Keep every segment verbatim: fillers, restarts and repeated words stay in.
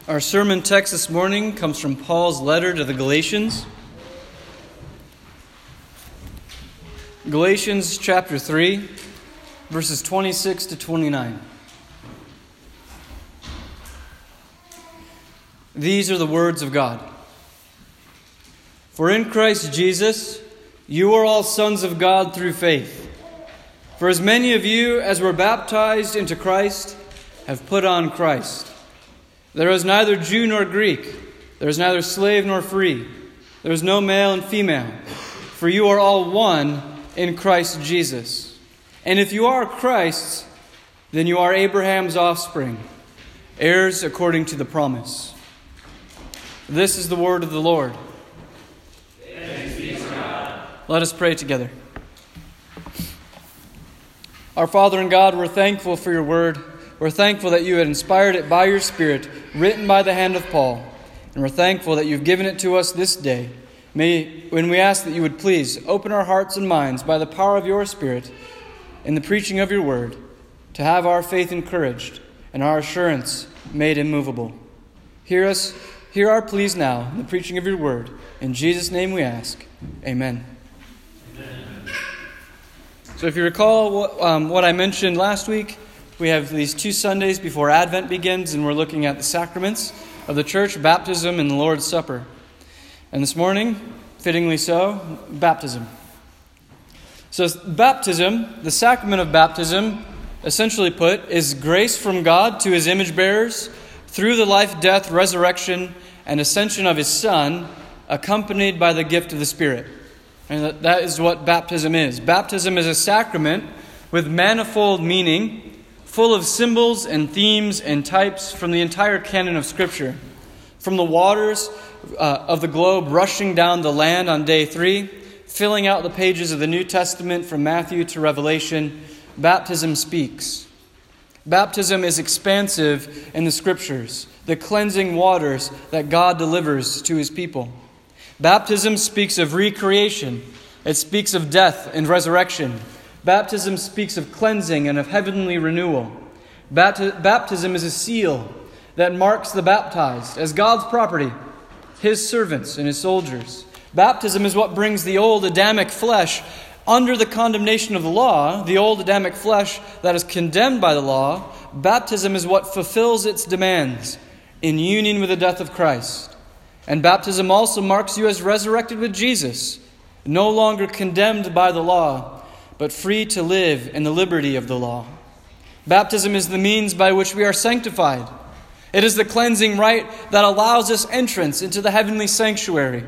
Our sermon text this morning comes from Paul's letter to the Galatians. Galatians chapter three, verses twenty-six to twenty-nine. These are the words of God. For in Christ Jesus, you are all sons of God through faith. For as many of you as were baptized into Christ have put on Christ. There is neither Jew nor Greek. There is neither slave nor free. There is no male and female. For you are all one in Christ Jesus. And if you are Christ's, then you are Abraham's offspring, heirs according to the promise. This is the word of the Lord. Thanks be to God. Let us pray together. Our Father and God, we're thankful for your word. We're thankful that you had inspired it by your Spirit, written by the hand of Paul. And we're thankful that you've given it to us this day. May, when we ask that you would please open our hearts and minds by the power of your Spirit in the preaching of your word, to have our faith encouraged and our assurance made immovable. Hear us, hear our pleas now in the preaching of your word. In Jesus' name we ask. Amen. Amen. So if you recall what, um, what I mentioned last week, we have these two Sundays before Advent begins, and we're looking at the sacraments of the church, baptism and the Lord's Supper. And this morning, fittingly so, baptism. So baptism, the sacrament of baptism, essentially put, is grace from God to his image bearers through the life, death, resurrection, and ascension of his Son, accompanied by the gift of the Spirit. And that, that is what baptism is. Baptism is a sacrament with manifold meaning, full of symbols and themes and types from the entire canon of Scripture. From the waters uh, of the globe rushing down the land on day three, filling out the pages of the New Testament from Matthew to Revelation, baptism speaks. Baptism is expansive in the Scriptures, the cleansing waters that God delivers to his people. Baptism speaks of recreation. It speaks of death and resurrection. Baptism speaks of cleansing and of heavenly renewal. Bapt- baptism is a seal that marks the baptized as God's property, his servants and his soldiers. Baptism is what brings the old Adamic flesh under the condemnation of the law, the old Adamic flesh that is condemned by the law. Baptism is what fulfills its demands in union with the death of Christ. And baptism also marks you as resurrected with Jesus, no longer condemned by the law, but free to live in the liberty of the law. Baptism is the means by which we are sanctified. It is the cleansing rite that allows us entrance into the heavenly sanctuary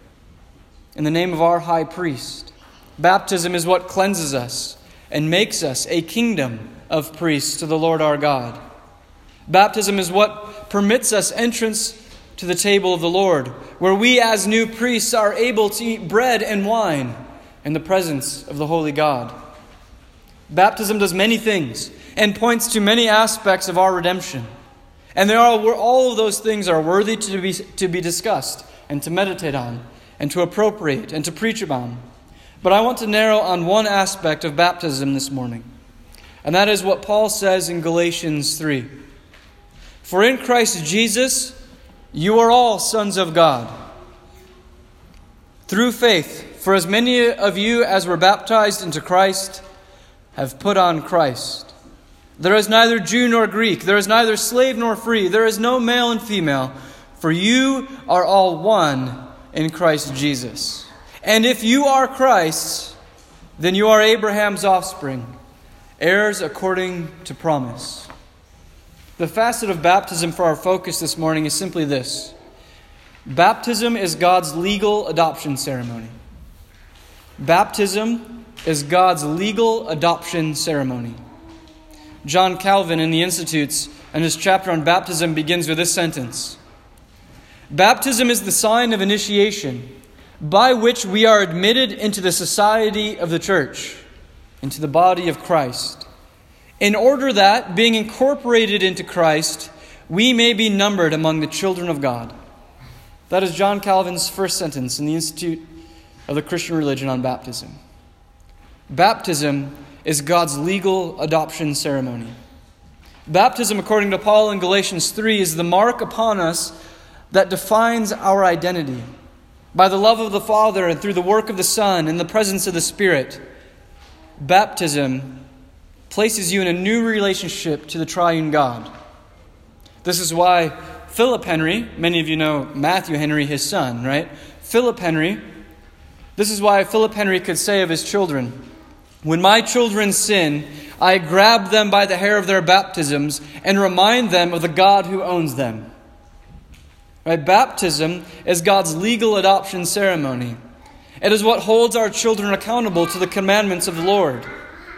in the name of our high priest. Baptism is what cleanses us and makes us a kingdom of priests to the Lord our God. Baptism is what permits us entrance to the table of the Lord, where we as new priests are able to eat bread and wine in the presence of the holy God. Baptism does many things and points to many aspects of our redemption. And there are, all of those things are worthy to be, to be discussed and to meditate on and to appropriate and to preach about. But I want to narrow on one aspect of baptism this morning. And that is what Paul says in Galatians three. For in Christ Jesus, you are all sons of God through faith. For as many of you as were baptized into Christ have put on Christ. There is neither Jew nor Greek. There is neither slave nor free. There is no male and female. For you are all one in Christ Jesus. And if you are Christ's, then you are Abraham's offspring, heirs according to promise. The facet of baptism for our focus this morning is simply this. Baptism is God's legal adoption ceremony. Baptism is God's legal adoption ceremony. John Calvin in the Institutes and his chapter on baptism begins with this sentence. Baptism is the sign of initiation by which we are admitted into the society of the church, into the body of Christ, in order that, being incorporated into Christ, we may be numbered among the children of God. That is John Calvin's first sentence in the Institute of the Christian Religion on baptism. Baptism is God's legal adoption ceremony. Baptism, according to Paul in Galatians three, is the mark upon us that defines our identity. By the love of the Father and through the work of the Son and the presence of the Spirit, baptism places you in a new relationship to the triune God. This is why Philip Henry, many of you know Matthew Henry, his son, right? Philip Henry, this is why Philip Henry could say of his children, "When my children sin, I grab them by the hair of their baptisms and remind them of the God who owns them." Right? Baptism is God's legal adoption ceremony. It is what holds our children accountable to the commandments of the Lord.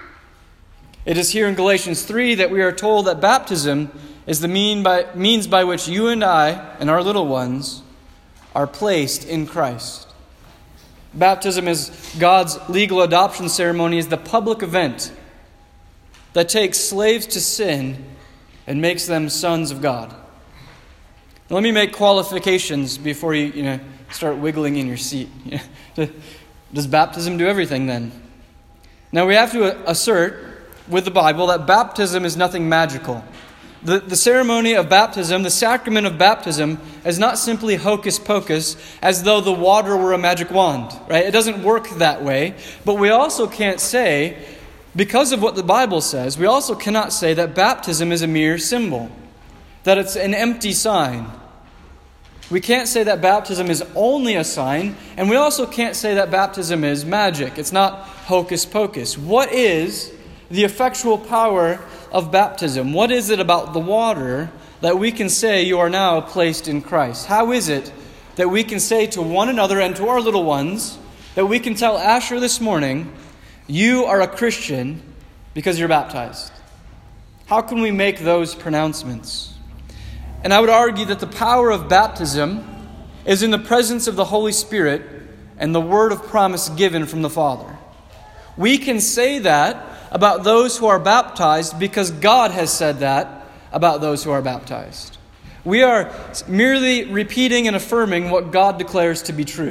It is here in Galatians three that we are told that baptism is the mean by, means by which you and I and our little ones are placed in Christ. Baptism is God's legal adoption ceremony, is the public event that takes slaves to sin and makes them sons of God. Now, let me make qualifications before you, you know, start wiggling in your seat. Does baptism do everything then? Now we have to assert with the Bible that baptism is nothing magical. The, the ceremony of baptism, the sacrament of baptism, is not simply hocus pocus, as though the water were a magic wand, right? It doesn't work that way. But we also can't say, because of what the Bible says, we also cannot say that baptism is a mere symbol, that it's an empty sign. We can't say that baptism is only a sign, and we also can't say that baptism is magic. It's not hocus pocus. What is the effectual power of baptism? What is it about the water that we can say you are now placed in Christ? How is it that we can say to one another and to our little ones, that we can tell Asher this morning, you are a Christian because you're baptized? How can we make those pronouncements? And I would argue that the power of baptism is in the presence of the Holy Spirit and the word of promise given from the Father. We can say that about those who are baptized because God has said that about those who are baptized. We are merely repeating and affirming what God declares to be true.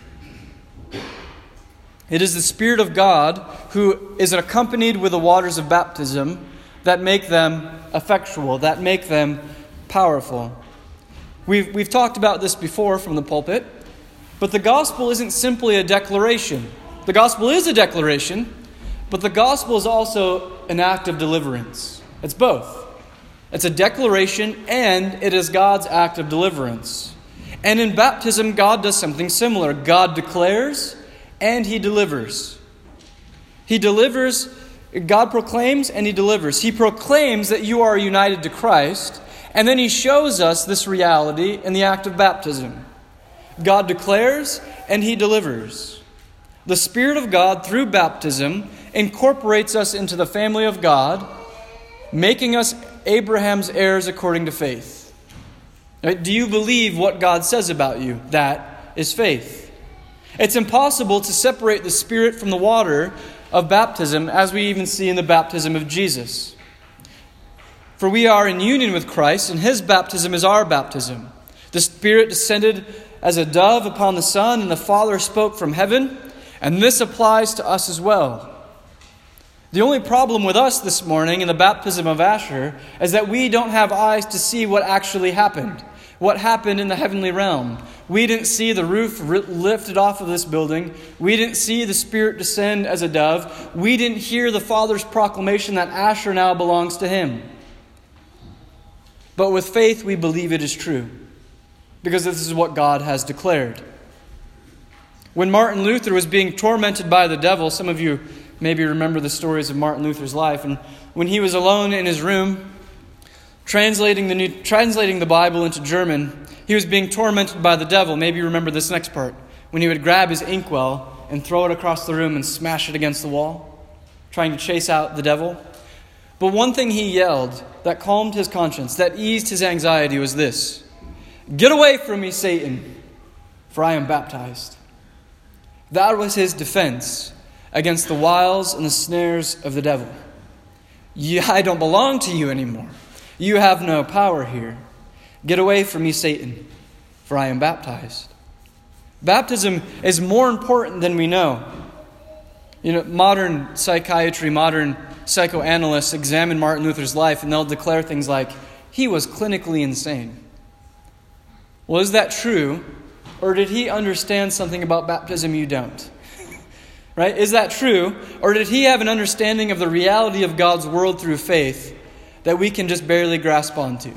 It is the Spirit of God who is accompanied with the waters of baptism that make them effectual, that make them powerful. We've, we've talked about this before from the pulpit, but the gospel isn't simply a declaration. The gospel is a declaration, but the gospel is also an act of deliverance. It's both. It's a declaration and it is God's act of deliverance. And in baptism, God does something similar. God declares and He delivers. He delivers, God proclaims and He delivers. He proclaims that you are united to Christ, and then He shows us this reality in the act of baptism. God declares and He delivers. The Spirit of God, through baptism, incorporates us into the family of God, making us Abraham's heirs according to faith. Right? Do you believe what God says about you? That is faith. It's impossible to separate the Spirit from the water of baptism, as we even see in the baptism of Jesus. For we are in union with Christ, and His baptism is our baptism. The Spirit descended as a dove upon the Son, and the Father spoke from heaven, and this applies to us as well. The only problem with us this morning in the baptism of Asher is that we don't have eyes to see what actually happened. What happened in the heavenly realm. We didn't see the roof lifted off of this building. We didn't see the Spirit descend as a dove. We didn't hear the Father's proclamation that Asher now belongs to Him. But with faith we believe it is true, because this is what God has declared. When Martin Luther was being tormented by the devil, some of you maybe remember the stories of Martin Luther's life, and when he was alone in his room, translating the new, translating the Bible into German, he was being tormented by the devil. Maybe you remember this next part, when he would grab his inkwell and throw it across the room and smash it against the wall, trying to chase out the devil. But one thing he yelled that calmed his conscience, that eased his anxiety, was this: "Get away from me, Satan, for I am baptized." That was his defense against the wiles and the snares of the devil. You, I don't belong to you anymore. You have no power here. Get away from me, Satan, for I am baptized. Baptism is more important than we know. You know, modern psychiatry, modern psychoanalysts examine Martin Luther's life and they'll declare things like, he was clinically insane. Well, is that true? Or did he understand something about baptism you don't? Right? Is that true? Or did he have an understanding of the reality of God's world through faith that we can just barely grasp onto?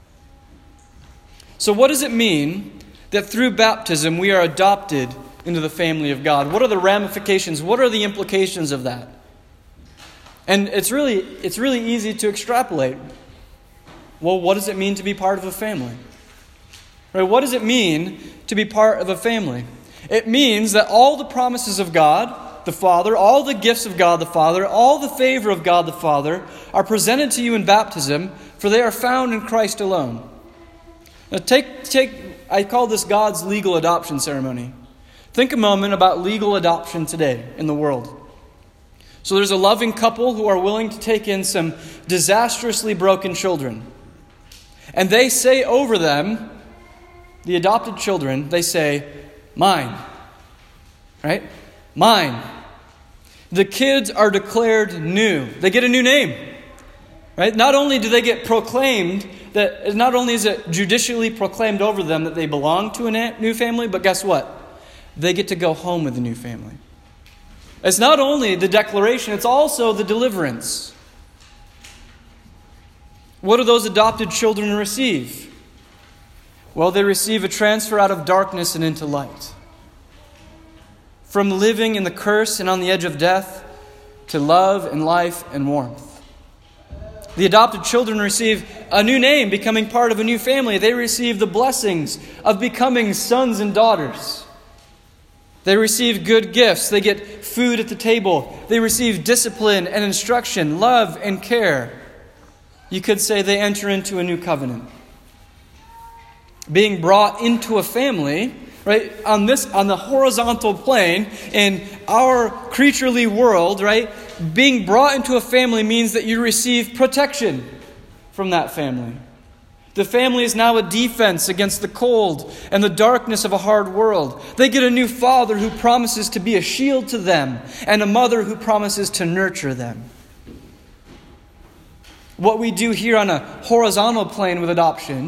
So what does it mean that through baptism we are adopted into the family of God? What are the ramifications? What are the implications of that? And it's really, it's really easy to extrapolate. Well, what does it mean to be part of a family? Right? What does it mean to be part of a family? It means that all the promises of God the Father, all the gifts of God the Father, all the favor of God the Father are presented to you in baptism, for they are found in Christ alone. Now take, take, I call this God's legal adoption ceremony. Think a moment about legal adoption today in the world. So there's a loving couple who are willing to take in some disastrously broken children. And they say over them, the adopted children, they say, mine. Right? Mine. The kids are declared new. They get a new name. Right? Not only do they get proclaimed, that not only is it judicially proclaimed over them that they belong to a new family, but guess what? They get to go home with a new family. It's not only the declaration, it's also the deliverance. What do those adopted children receive? Well, they receive a transfer out of darkness and into light. From living in the curse and on the edge of death to love and life and warmth. The adopted children receive a new name, becoming part of a new family. They receive the blessings of becoming sons and daughters. They receive good gifts. They get food at the table. They receive discipline and instruction, love and care. You could say they enter into a new covenant. Being brought into a family, right, on this, on the horizontal plane, in our creaturely world, right, being brought into a family means that you receive protection from that family. The family is now a defense against the cold and the darkness of a hard world. They get a new father who promises to be a shield to them, and a mother who promises to nurture them. What we do here on a horizontal plane with adoption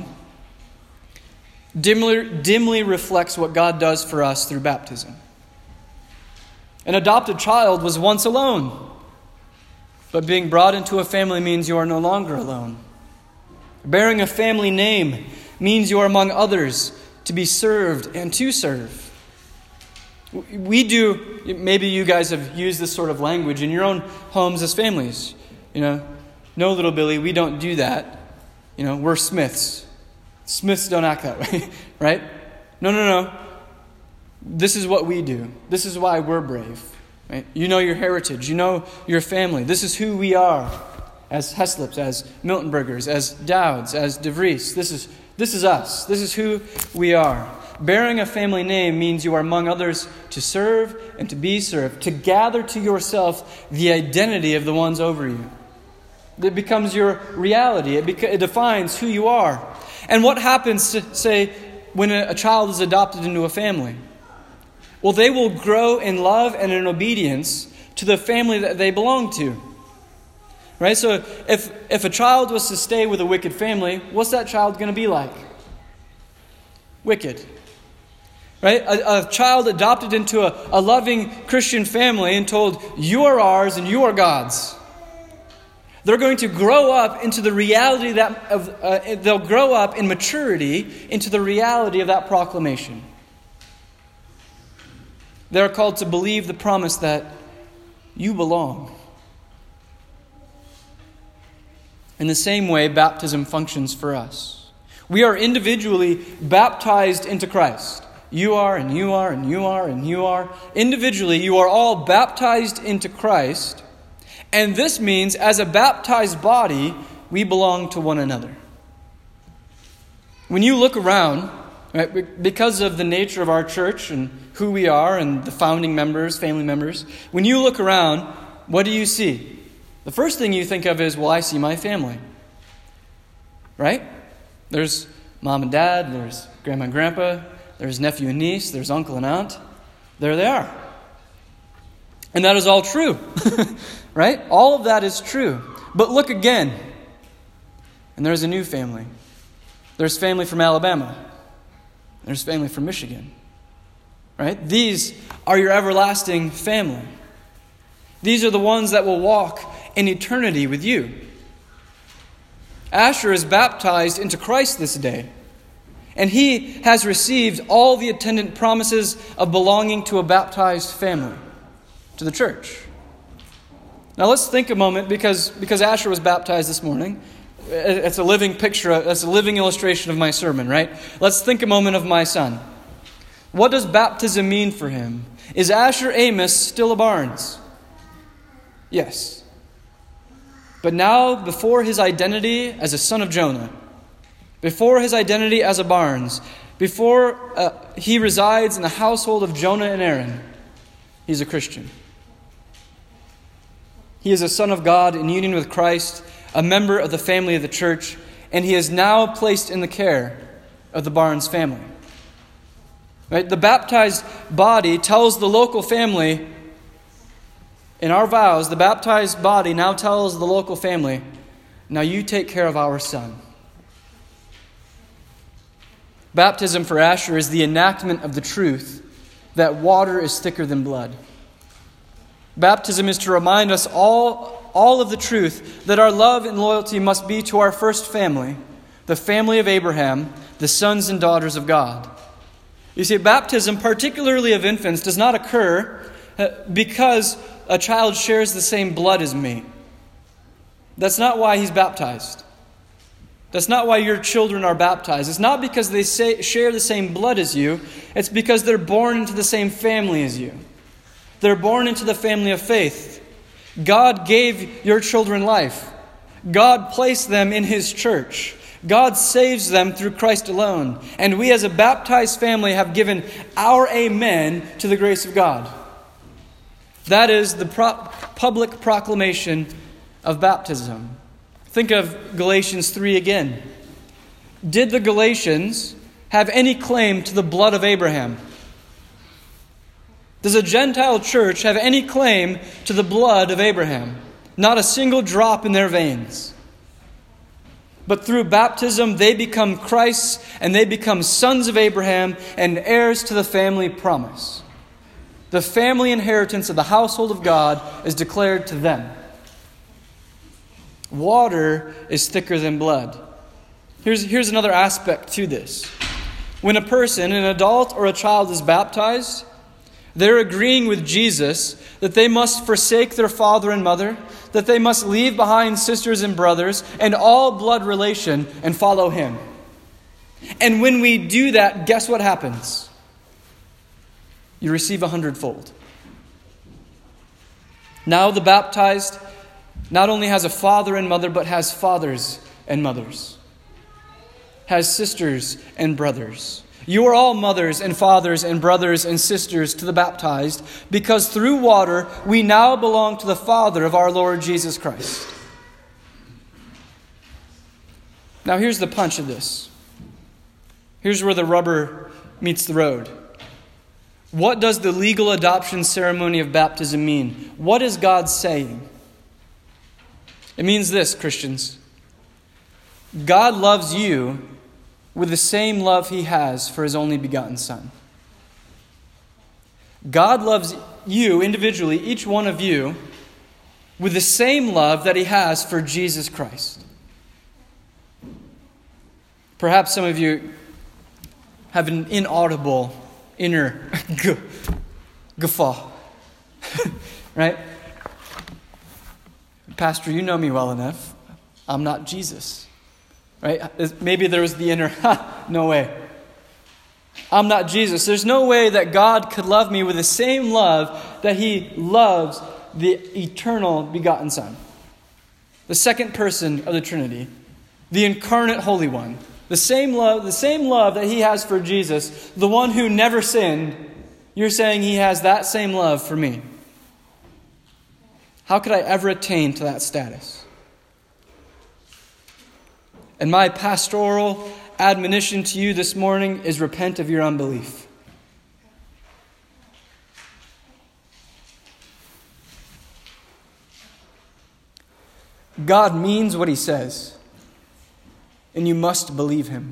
dimly, dimly reflects what God does for us through baptism. An adopted child was once alone, but being brought into a family means you are no longer alone. Bearing a family name means you are among others to be served and to serve. We do, maybe you guys have used this sort of language in your own homes as families. You know, no, little Billy, we don't do that. You know, we're Smiths. Smiths don't act that way, right? No, no, no. This is what we do. This is why we're brave. Right? You know your heritage. You know your family. This is who we are as Heslips, as Miltenbergers, as Dowds, as DeVries. This is, this is us. This is who we are. Bearing a family name means you are among others to serve and to be served, to gather to yourself the identity of the ones over you. It becomes your reality. It, beca- it defines who you are. And what happens, to, say, when a, a child is adopted into a family? Well, they will grow in love and in obedience to the family that they belong to. Right? So if, if a child was to stay with a wicked family, what's that child going to be like? Wicked. Right? A, a child adopted into a, a loving Christian family and told, you are ours and you are God's. They're going to grow up into the reality that of uh, they'll grow up in maturity into the reality of that proclamation. They're called to believe the promise that you belong. In the same way, baptism functions for us. We are individually baptized into Christ. You are, and you are, and you are, and you are. Individually, you are all baptized into Christ. And this means, as a baptized body, we belong to one another. When you look around, right, because of the nature of our church and who we are and the founding members, family members, when you look around, what do you see? The first thing you think of is, well, I see my family. Right? There's mom and dad, there's grandma and grandpa, there's nephew and niece, there's uncle and aunt. There they are. And that is all true, right? All of that is true. But look again, and there's a new family. There's family from Alabama. There's family from Michigan, right? These are your everlasting family. These are the ones that will walk in eternity with you. Asher is baptized into Christ this day, and he has received all the attendant promises of belonging to a baptized family, to the church. Now let's think a moment, because, because Asher was baptized this morning. It's a living picture, it's a living illustration of my sermon, right? Let's think a moment of my son. What does baptism mean for him? Is Asher Amos still a Barnes? Yes. But now, before his identity as a son of Jonah, before his identity as a Barnes, before uh, he resides in the household of Jonah and Aaron, he's a Christian. He is a son of God in union with Christ, a member of the family of the church, and he is now placed in the care of the Barnes family. Right? The baptized body tells the local family, in our vows, the baptized body now tells the local family, now you take care of our son. Baptism for Asher is the enactment of the truth that water is thicker than blood. Baptism is to remind us all, all of the truth that our love and loyalty must be to our first family, the family of Abraham, the sons and daughters of God. You see, baptism, particularly of infants, does not occur because a child shares the same blood as me. That's not why he's baptized. That's not why your children are baptized. It's not because they say, share the same blood as you. It's because they're born into the same family as you. They're born into the family of faith. God gave your children life. God placed them in His church. God saves them through Christ alone. And we as a baptized family have given our amen to the grace of God. That is the pro- public proclamation of baptism. Think of Galatians three again. Did the Galatians have any claim to the blood of Abraham? Does a Gentile church have any claim to the blood of Abraham? Not a single drop in their veins. But through baptism, they become Christ's, and they become sons of Abraham and heirs to the family promise. The family inheritance of the household of God is declared to them. Water is thicker than blood. Here's, here's another aspect to this. When a person, an adult or a child, is baptized, they're agreeing with Jesus that they must forsake their father and mother, that they must leave behind sisters and brothers and all blood relation and follow Him. And when we do that, guess what happens? You receive a hundredfold. Now the baptized not only has a father and mother, but has fathers and mothers, has sisters and brothers. You are all mothers and fathers and brothers and sisters to the baptized, because through water we now belong to the Father of our Lord Jesus Christ. Now here's the punch of this. Here's where the rubber meets the road. What does the legal adoption ceremony of baptism mean? What is God saying? It means this, Christians. God loves you with the same love He has for His only begotten Son. God loves you individually, each one of you, with the same love that He has for Jesus Christ. Perhaps some of you have an inaudible inner guffaw, right? Pastor, you know me well enough. I'm not Jesus. Right? Maybe there was the inner, ha, no way. I'm not Jesus. There's no way that God could love me with the same love that He loves the eternal begotten Son. The second person of the Trinity. The incarnate Holy One. The same love, the same love that He has for Jesus, the one who never sinned, you're saying He has that same love for me. How could I ever attain to that status? And my pastoral admonition to you this morning is repent of your unbelief. God means what he says, and you must believe him.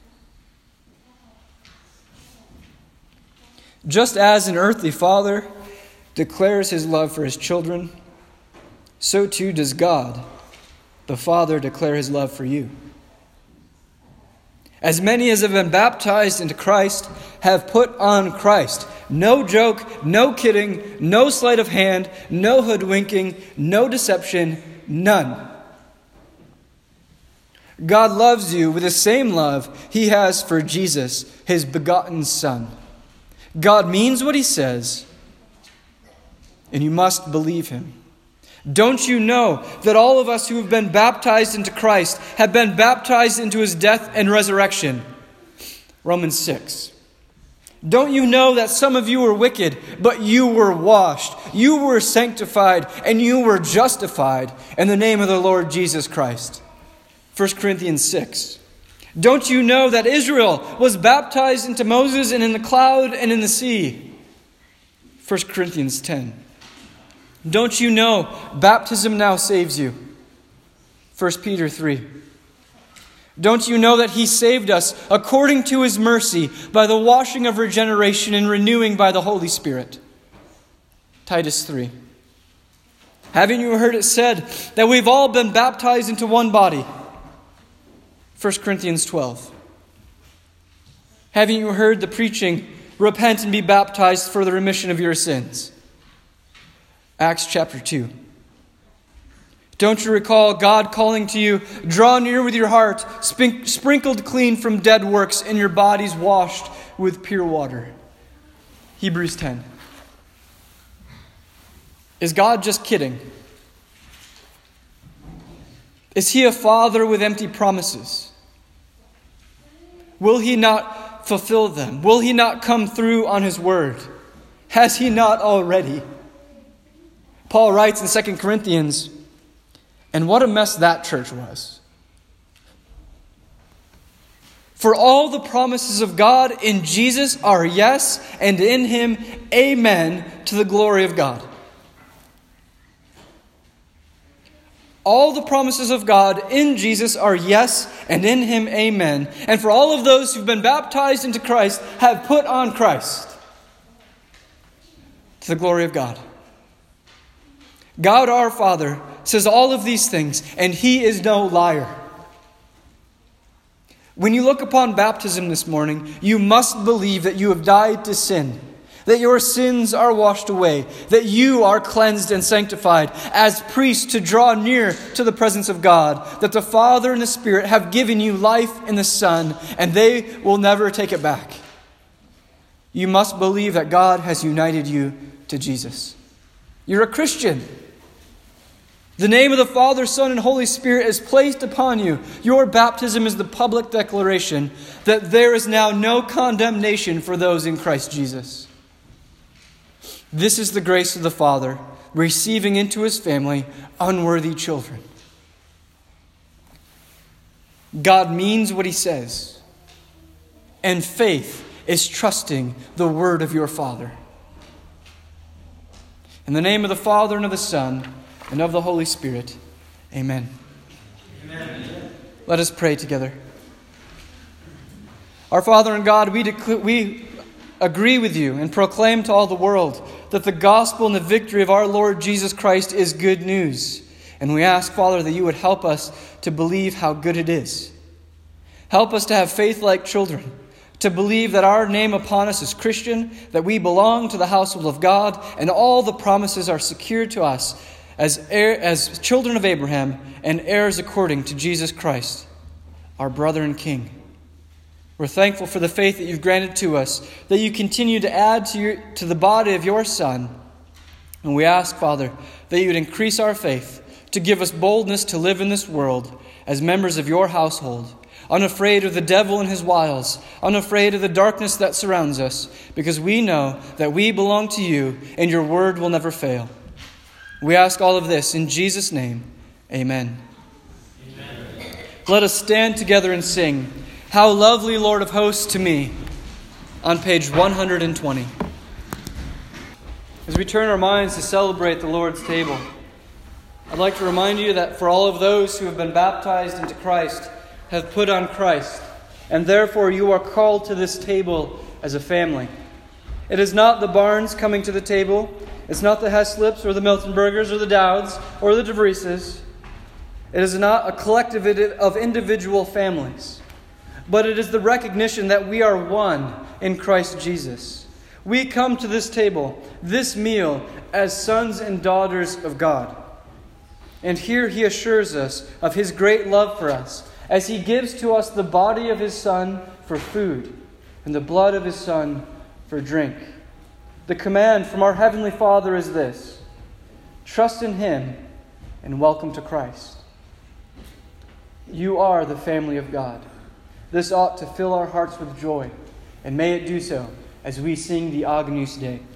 Just as an earthly father declares his love for his children, so too does God, the Father, declare his love for you. As many as have been baptized into Christ have put on Christ. No joke, no kidding, no sleight of hand, no hoodwinking, no deception, none. God loves you with the same love he has for Jesus, his begotten Son. God means what he says, and you must believe him. Don't you know that all of us who have been baptized into Christ have been baptized into his death and resurrection? Romans six. Don't you know that some of you were wicked, but you were washed, you were sanctified, and you were justified in the name of the Lord Jesus Christ? First Corinthians six. Don't you know that Israel was baptized into Moses and in the cloud and in the sea? First Corinthians ten. Don't you know baptism now saves you? First Peter three. Don't you know that he saved us according to his mercy by the washing of regeneration and renewing by the Holy Spirit? Titus three. Haven't you heard it said that we've all been baptized into one body? First Corinthians twelve. Haven't you heard the preaching, repent and be baptized for the remission of your sins? Acts chapter two. Don't you recall God calling to you, draw near with your heart, spink, sprinkled clean from dead works, and your bodies washed with pure water? Hebrews ten. Is God just kidding? Is he a father with empty promises? Will he not fulfill them? Will he not come through on his word? Has he not already? Paul writes in Second Corinthians, and what a mess that church was. For all the promises of God in Jesus are yes, and in him amen, to the glory of God. All the promises of God in Jesus are yes, and in him amen. And for all of those who've been baptized into Christ have put on Christ, to the glory of God. God our Father says all of these things, and he is no liar. When you look upon baptism this morning, you must believe that you have died to sin, that your sins are washed away, that you are cleansed and sanctified as priests to draw near to the presence of God, that the Father and the Spirit have given you life in the Son, and they will never take it back. You must believe that God has united you to Jesus. You're a Christian. The name of the Father, Son, and Holy Spirit is placed upon you. Your baptism is the public declaration that there is now no condemnation for those in Christ Jesus. This is the grace of the Father, receiving into his family unworthy children. God means what he says, and faith is trusting the word of your Father. In the name of the Father, and of the Son, and of the Holy Spirit. Amen. Amen. Let us pray together. Our Father and God, we, declare, we agree with you and proclaim to all the world that the gospel and the victory of our Lord Jesus Christ is good news. And we ask, Father, that you would help us to believe how good it is. Help us to have faith like children, to believe that our name upon us is Christian, that we belong to the household of God, and all the promises are secured to us as heir, as children of Abraham and heirs according to Jesus Christ, our brother and King. We're thankful for the faith that you've granted to us, that you continue to add to, your, to the body of your Son. And we ask, Father, that you would increase our faith to give us boldness to live in this world as members of your household, unafraid of the devil and his wiles, unafraid of the darkness that surrounds us, because we know that we belong to you and your word will never fail. We ask all of this in Jesus' name. Amen. Amen. Let us stand together and sing, How Lovely, Lord of Hosts, to Me, on page one hundred twenty. As we turn our minds to celebrate the Lord's table, I'd like to remind you that for all of those who have been baptized into Christ have put on Christ, and therefore you are called to this table as a family. It is not the Barnes coming to the table. It's not the Heslips or the Miltonbergers or the Dowds or the DeVrieses. It is not a collective of individual families, but it is the recognition that we are one in Christ Jesus. We come to this table, this meal, as sons and daughters of God. And here he assures us of his great love for us, as he gives to us the body of his Son for food and the blood of his Son for drink. The command from our Heavenly Father is this: trust in him and welcome to Christ. You are the family of God. This ought to fill our hearts with joy, and may it do so as we sing the Agnus Dei.